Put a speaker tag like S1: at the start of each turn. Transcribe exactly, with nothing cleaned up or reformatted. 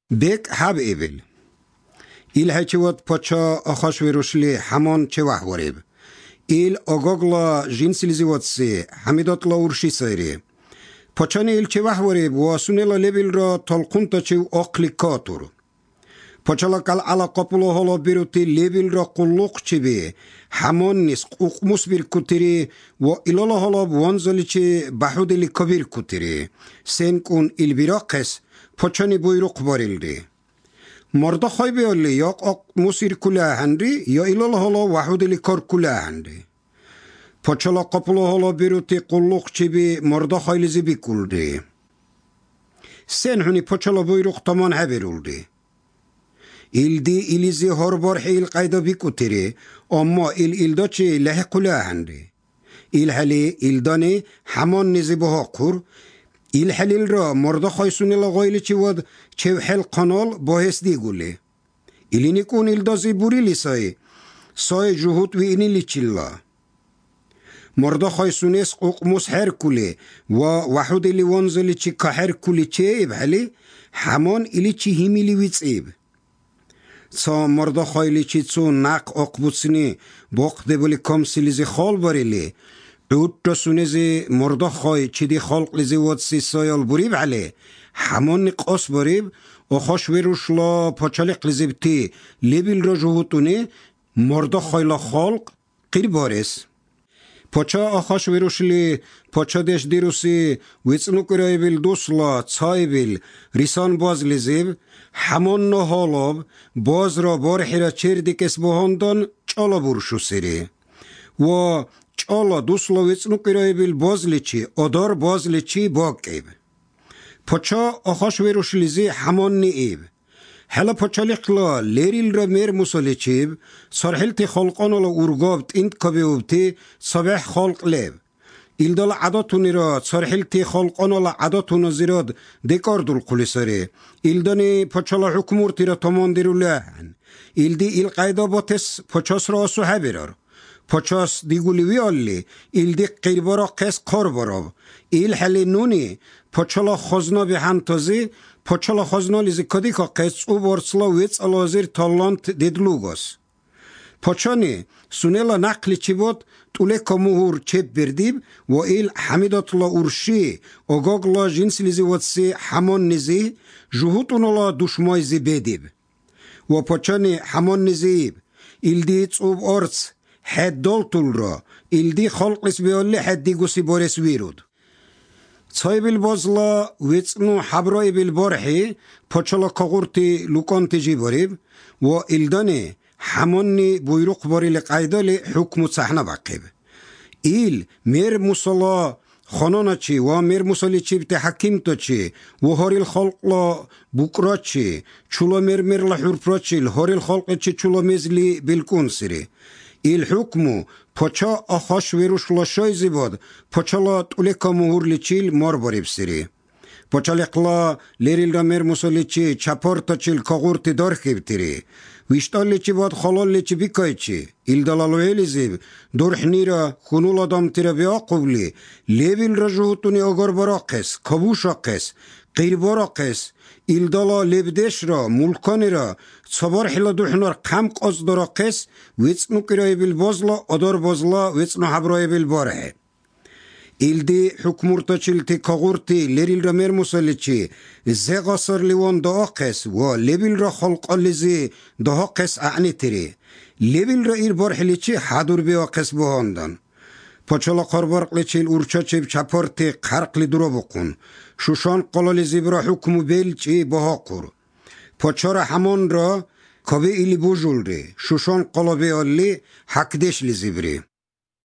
S1: بك حب إبل إل هيتشوت باتشا أخاش ويروشلي حمان تشوح وريب إل أغاغلا جنسي لزيواتسي حميدات لا ورشي سيري باتشاني إل تشوح وريب واسونيلا ليبل را تلقونتا تشو أقلي كاتور باتشالا كال على قبلو هلا بيروتي ليبل را قلوق تشبي حمان نس قوقموس بير كتيري وإلالا هلا بوانزالي تشي بحود اللي كبير كتيري سين كون إل براقس باتشاني بويروق باريلدي مردا خواهی بیالی یا اق موسیر کله هندی یا ایلال حالا وحود لیکار کله هندی پاچلا قپلا حالا بیروتی قلوق چی بی مردا خواهی لیزی بی کلدی سن هنی پاچلا بایروق تامان هبیرولدی ایل دی ایلیزی هر بار حیل قیدا بی کتیری اما ایل ایلدا چی له کله هندی ایل حلی ایلدانی همان نیزی بها کور ایل حلیل را مردا خایسونی لغایلی چی ود چه حل قنال باهس دی گوله ایلی نیکون ایل دازی بوری لیسای سای جهود وی اینی لیچیلا مردا خایسونی اس قوقموس هر کوله و وحود ایلی وانزلی چی که هر کوله چه ایب حلی همان ایلی چی هیمیلی ویц ایب سا مردا خایلی چی چو نق اقبوسنی باقده بولی کم سیلیزی خال باریلی عود رسونزي مردا خواهي چدي خلق لزي واتسي سايال بريب عليه حمان نقاس بريب وخاش ويروش لا پاچالق لزي بتي لبيل را جهوتوني مردا خواهي لا خلق قير بارس پاچا آخاش ويروش لي پاچا دش ديروسي ويتسنو كراي بيل دوسلا چاي بيل ريسان باز لزيب حمان نهالاب باز را بارحي را چير ديكس بهاندان چالا برشو سري و چالا دوسلا ویچنو کرای بیل بازلیچی ادار بازلیچی باقیب پاچا آخاش ویروش لیزی همان نیب حالا پاچالیقلا لیریل را میر مسالیچیب سرحلتی خلقانالا ارگابت انت کبیوبتی صبح خلق لیب ایلدال عداتونی را سرحلتی خلقانالا عداتونا زیراد دکار دول قلیساره ایلدانی پاچالا حکمورتی را تامان دیرو لحن ایلدی ایل قیدا باتس پاچاس را آسو هبیرار پاچاس دیگولی ویالی ایل دی قیربارا قیس کار بارا ایل حلی نونی پاچالا خزنا به هنتازی پاچالا خزنا لیزی کدی که قیس او بارسلا ویц الازیر تالانت دیدلوگاس پاچانی سونیلا نقلی چی بود طوله کموهور چپ بردیب و ایل حمیداتلا ارشی اگاگلا جنس لیزی واتسی همان نیزی جهوتونالا دشمایزی بدیب و پاچانی همان نیزیب ایل دی چوب ارز حد دولتول را ایل دی خلق لس بیالی حد دی گوسی بارس ویرود چای بیل بازلا ویچنو حبرای بیل بارحی پاچالا کغورتی لوکانتی جی باریب و ایلدانی همانی بویروق باری لقایدالی حکم صحنه باقیب ایل میر مسلا خانانا چی و میر مسالی چی بتی حکیم تا چی و هاریل خلق لا بکرا چی چولا میر میر لحورپرا چی هاریل خلق چی چولا میزلی بیلکون سری ایل حکمو پاچا آخاش ویروش لاشای زیباد پاچالا تولیکا مهور لیچیل مار باریب سری پاچا لیقلا لیریل را میر مسالی چی چپار تا چیل کاغورتی دار خیب تیری ویشتال لیچی باد خلال لیچی بیکای چی ایل دلالوی لیزیب دورحنی را خونول آدم تیرا بیا قبلی لیویل را جهوتونی اگر برا قس کبوش را قس قیر برا قس ایل دالا لبدش را ملکانی را صبر حلا دوحنار قم قاز دارا قس ویچنو کرای بیل بازلا ادار بازلا ویچنو حبرای بیل باره ایل دی حکمورتا چلتی کاغورتی لیریل را میر مسالی چی زیغا سر لیوان دا قس و لیبیل را خلق آلیزی دا قس اعنی تری لیبیل را ایر بار حلی چی حدور بیا قس بهاندن پاچالا قربارق لیچیل ارچا چیب چپارتی قرق لی درا بکن شوشان قلالی زیبرا حکمو بیل چی بها کر پاچارا همان را کبه ایلی بوجول ری شوشان قلابه آلی حکدش لی زیبری